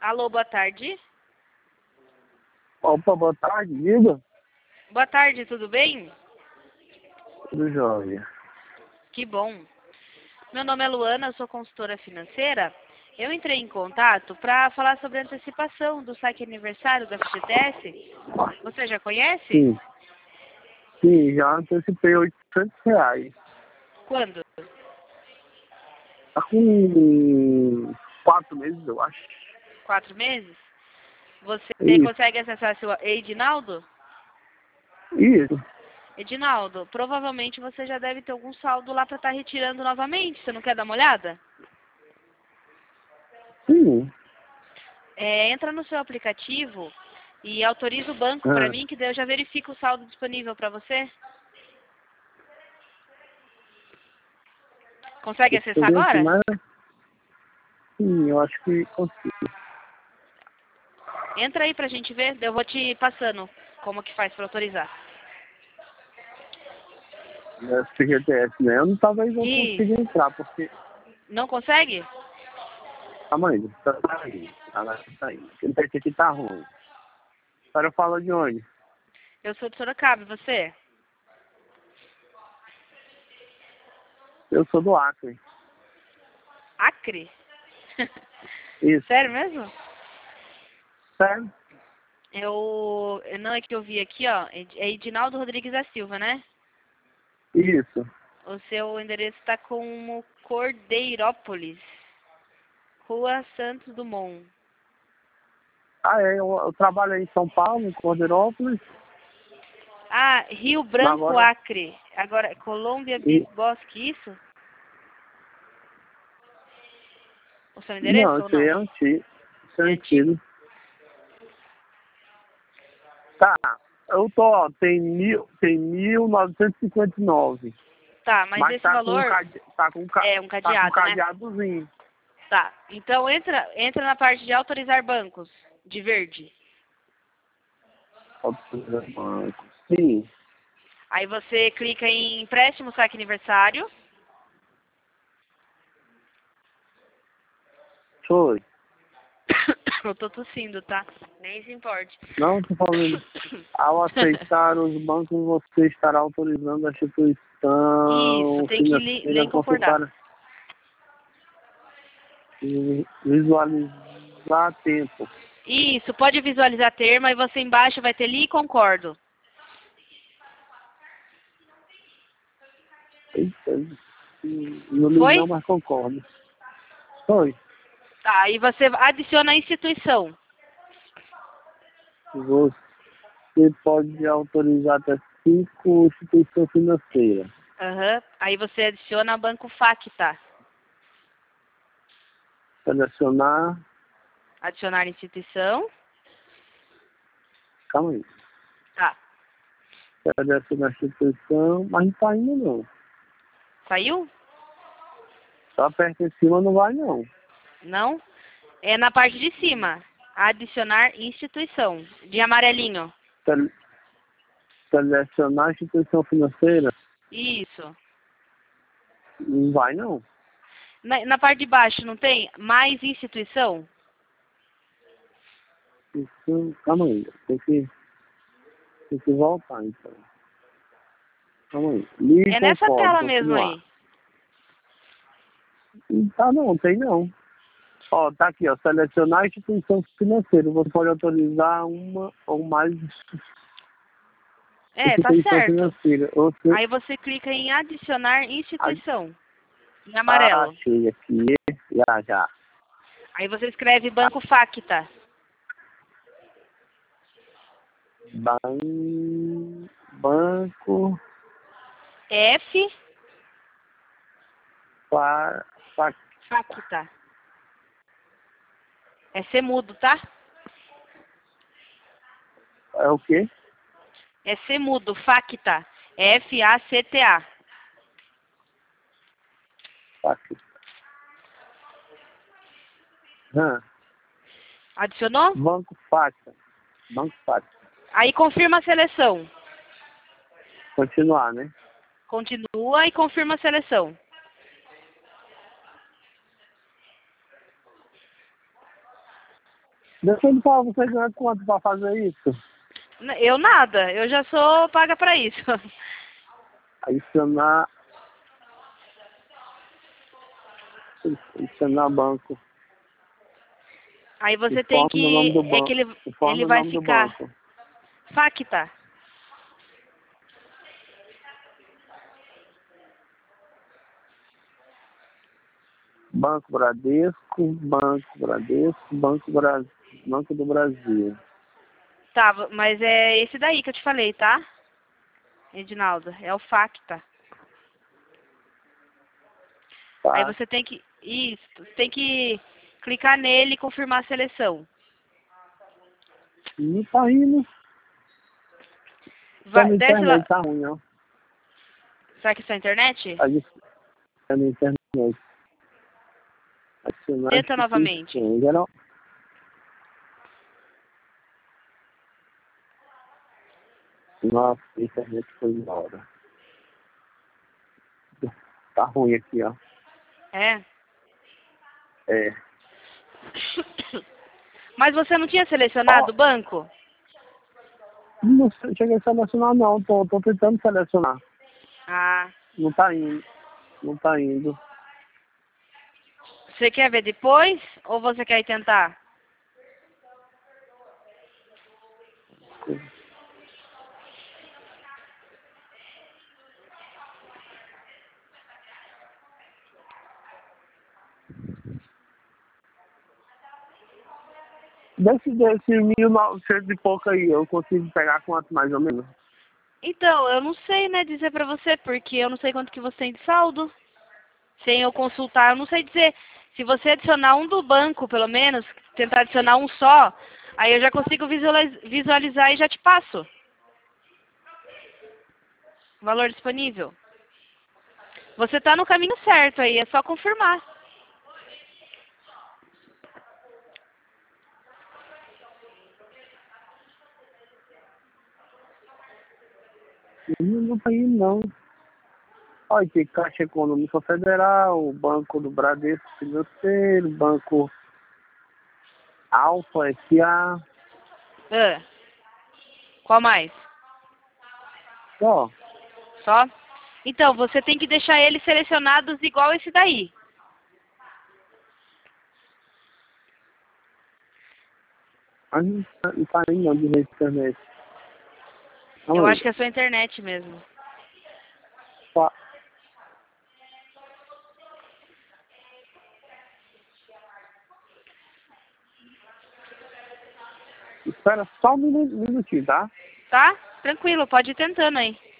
Alô, boa tarde. Opa, boa tarde, diga. Boa tarde, tudo bem? Tudo jóia. Que bom. Meu nome é Luana, eu sou consultora financeira. Eu entrei em contato para falar sobre a antecipação do saque aniversário da FGTS. Você já conhece? Sim. Sim, já antecipei R$ 800. Quando? Tá com 4 meses, eu acho. 4 meses? Você Isso. consegue acessar seu Edinaldo? Isso. Edinaldo, provavelmente você já deve ter algum saldo lá para estar retirando novamente. Você não quer dar uma olhada? Sim. Entra no seu aplicativo e autoriza o banco para mim, que daí eu já verifico o saldo disponível para você. Consegue acessar agora? Sim, eu acho que consigo. Entra aí pra gente ver, eu vou te passando como que faz para autorizar. FGTS, né? Eu talvez não Isso. consiga entrar, porque... Não consegue? Calma aí, tá aí. Tá aí. Esse aqui tá ruim. A senhora fala de onde? Eu sou de Sorocaba, e você? Eu sou do Acre. Acre? Isso. Sério mesmo? Sério? Não, é que eu vi aqui, ó, é Edinaldo Rodrigues da Silva, né? Isso. O seu endereço está como Cordeirópolis, Rua Santos Dumont. Eu trabalho aí em São Paulo, em Cordeirópolis. Ah, Rio Branco, Agora, Acre. Agora, Colômbia Bosque, isso? O seu endereço não, ou isso aí não? é antigo. Isso é É antigo? antigo. Tá, eu tô, ó, tem 1959. Tá, mas esse Tá com valor é um tá com cadeado, né? cadeadozinho. Tá, então entra na parte de autorizar bancos, de verde. Sim, Aí você clica em empréstimo saque aniversário. foi. Eu tô tossindo, tá? Nem se importe. Não, tô falando. Ao aceitar os bancos, você estará autorizando a Isso, instituição tem que ler financeira e a concordar. consultar e visualizar a tempo. Isso, pode visualizar termo, aí você embaixo vai ter li e concordo. Eita, não li Foi? não, mas concordo. Foi. Tá, aí você adiciona a instituição. Você pode autorizar até 5 instituições financeiras. Aí você adiciona Banco Facta. Selecionar. Adicionar instituição. Calma aí. Tá. Selecionar a instituição, mas não tá indo não. Saiu? Só aperta em cima não vai não. Não? É na parte de cima. Adicionar instituição. De amarelinho. Selecionar a instituição financeira, Isso. não vai não. Na parte de baixo, não tem? Mais instituição? Isso, calma aí. Tem que voltar então. Calma aí. É nessa tela mesmo aí. Não tá não, tem não. Ó, tá aqui, ó. Selecionar a instituição financeira. Você pode autorizar uma ou mais Tá instituição certo. financeira. Aí você clica em adicionar instituição. Em amarelo. Achei aqui. Já. Aí você escreve Banco Facta. Banco F. Facta. Facta. É ser mudo, tá? É o quê? É ser mudo, Facta. Facta. Facta. Adicionou? Banco Facta. Aí confirma a seleção. Continuar, né? Continua e confirma a seleção. Deixa ele falar, você ganha quanto pra fazer isso? Eu nada, eu já sou paga pra isso. Adicionar banco. Aí você tem Informe o nome que... do É que banco. ele Informe o vai nome do ficar... banco. Facta. Banco Bradesco, Banco do Brasil. Tá, mas é esse daí que eu te falei, tá? Edinaldo, é o Facta. Aí Tá? você tem que... Isso, tem que clicar nele e confirmar a seleção. Não tá indo. Tá na Desce lá... internet, tá ruim, ó. Será que é sua internet? Tá na internet. Adicionar Tenta novamente. instituição. Geral. Nossa, a internet foi embora. Tá ruim aqui, ó. É? É. Mas você não tinha selecionado o banco? Não cheguei a selecionar não, tô tentando selecionar. Ah. Não tá indo. Não tá indo. Você quer ver depois ou você quer ir tentar? Desse 1.900 e pouco aí, eu consigo pegar quanto mais ou menos? Então, eu não sei, né, dizer pra você, porque eu não sei quanto que você tem de saldo. Sem eu consultar, eu não sei dizer. Se você adicionar um do banco, pelo menos, tentar adicionar um só, aí eu já consigo visualizar e já te passo. Valor disponível. Você tá no caminho certo aí, é só confirmar. Não tá indo não. Olha aqui, Caixa Econômica Federal, Banco do Bradesco Financeiro, Banco Alfa S.A. Ah, qual mais? Ó, Só? Então, você tem que deixar eles selecionados igual esse daí. mas não tá indo não de rede de internet. Eu Calma acho aí. que é a sua internet mesmo. Só- Espera só um minutinho, tá? Tá? Tranquilo, pode ir tentando aí.